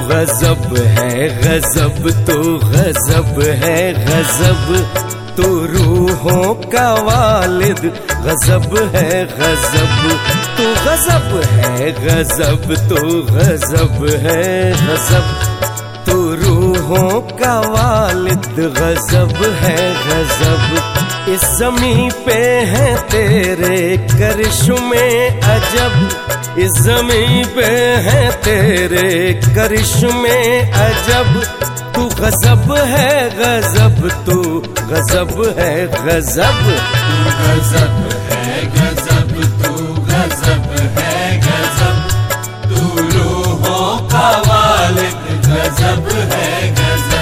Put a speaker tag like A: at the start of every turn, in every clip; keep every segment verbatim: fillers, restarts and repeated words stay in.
A: गजब है गजब, तू गजब है गजब, तू रूहों का वालिद गजब है गजब, तू गजब है गजब, तू गजब है गजब, तू रूहों का वालिद गजब है गजब। इस ज़मीं पे है तेरे करिश्मे अजब, इस ज़मीं पे है तेरे करिश्मे अजब, तू गजब है गजब, तू गजब है गजब,
B: तू गजब है गजब, तू गजब है गजब, तू रूहों का वालिद गजब है गजब।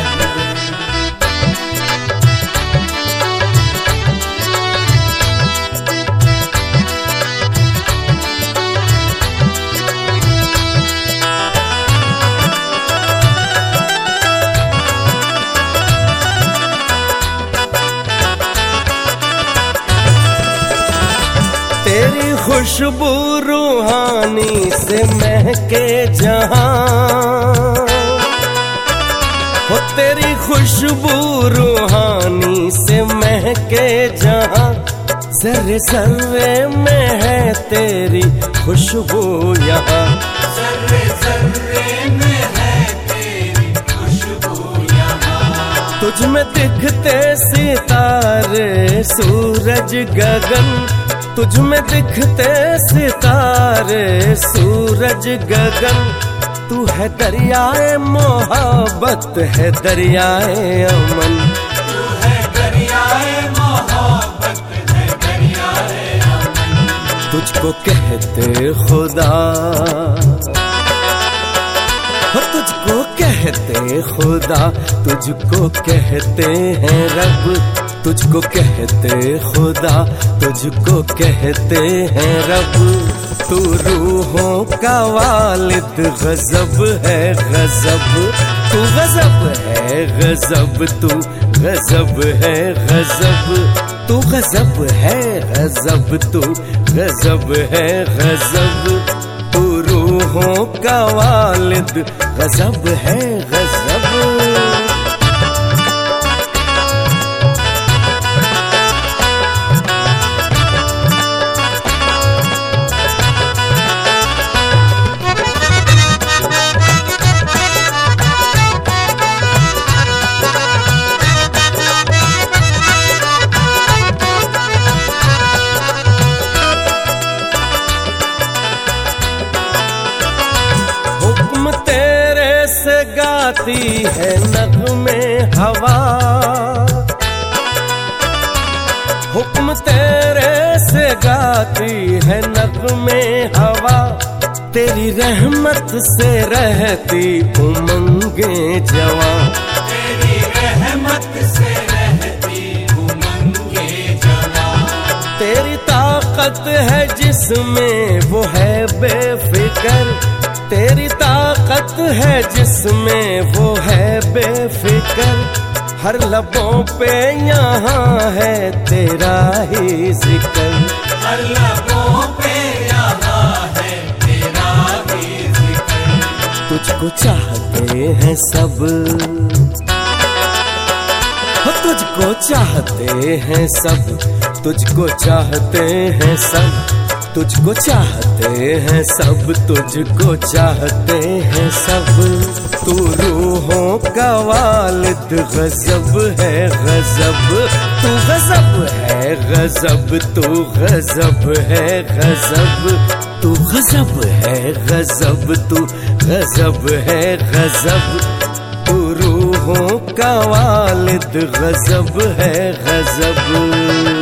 A: तेरी खुशबू रूहानी से महके जहां, हो तेरी खुशबू रूहानी से महके जहां, ज़र्रे ज़र्रे में है तेरी खुशबू यहाँ,
B: ज़र्रे ज़र्रे में है तेरी खुशबू यहाँ।
A: तुझ में दिखते सितारे सूरज गगन, तुझ में दिखते सितारे सूरज गगन, तू है दरियाए मोहब्बत है दरियाए अमन,
B: तू है दरियाए मोहब्बत है दरियाए अमन।
A: तुझको कहते खुदा, हो तुझको कहते खुदा, तुझको कहते हैं रब, तुझको कहते खुदा, तुझको कहते हैं रब, तू रूहों का वालिद गजब है गजब, तू गजब है गजब, तू गजब है गजब, तू गजब है गजब, तू गजब है गजब, तू रूहों का वालिद गजब है गजब। गाती है नग़्मे हवा, हुक्म तेरे से गाती है नग़्मे हवा, तेरी रहमत से रहती उमंगे जवां,
B: तेरी रहमत से रहती उमंगे जवां।
A: तेरी ताकत है जिसमें वो है बेफिक्र, तेरी ताकत है जिसमें वो है बेफिक्र, हर लबों पे यहाँ है तेरा ही जिक्र,
B: हर लबों पे यहाँ है तेरा ही जिक्र।
A: तुझको चाहते हैं सब, हो तुझको चाहते हैं सब, तुझको चाहते हैं सब, तुझको चाहते हैं सब, तुझको चाहते हैं सब, तू रूहों का वालिद गजब है गजब, तू गजब है गजब, तू गजब है गजब, तू गजब है गजब, तू गजब है गजब, तू रूहों का वालिद गजब है गजब।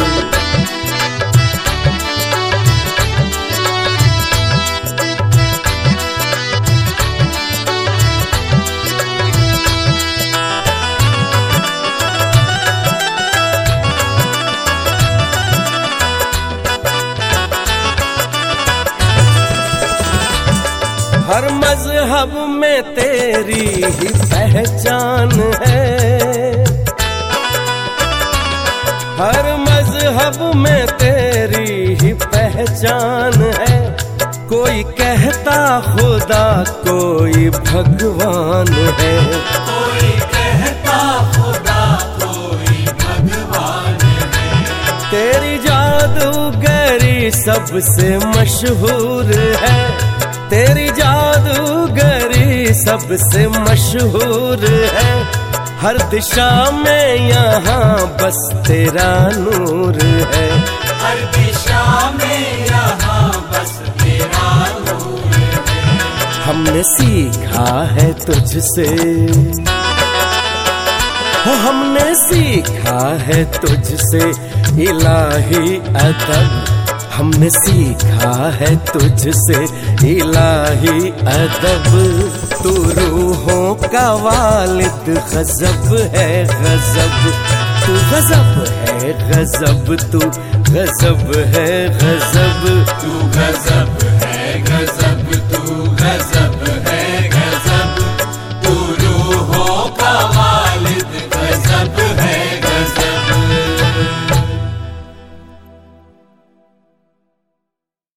A: हर मजहब में तेरी ही पहचान है, हर मजहब में तेरी ही पहचान है, कोई कहता खुदा कोई भगवान है,
B: कोई कहता खुदा कोई भगवान है।
A: तेरी जादूगरी सबसे मशहूर है, तेरी जादूगरी सबसे मशहूर है। हर दिशा में यहाँ बस तेरा नूर है,
B: हर दिशा में यहाँ बस तेरा नूर है।
A: हमने सीखा है तुझसे, हो हमने सीखा है तुझसे इलाही अदब, हमने सीखा है तुझसे इलाही अदब। तू रूहों का वालिद गजब है गजब, तू गजब है गजब, तू गजब है गजब,
B: तू गजब है गजब।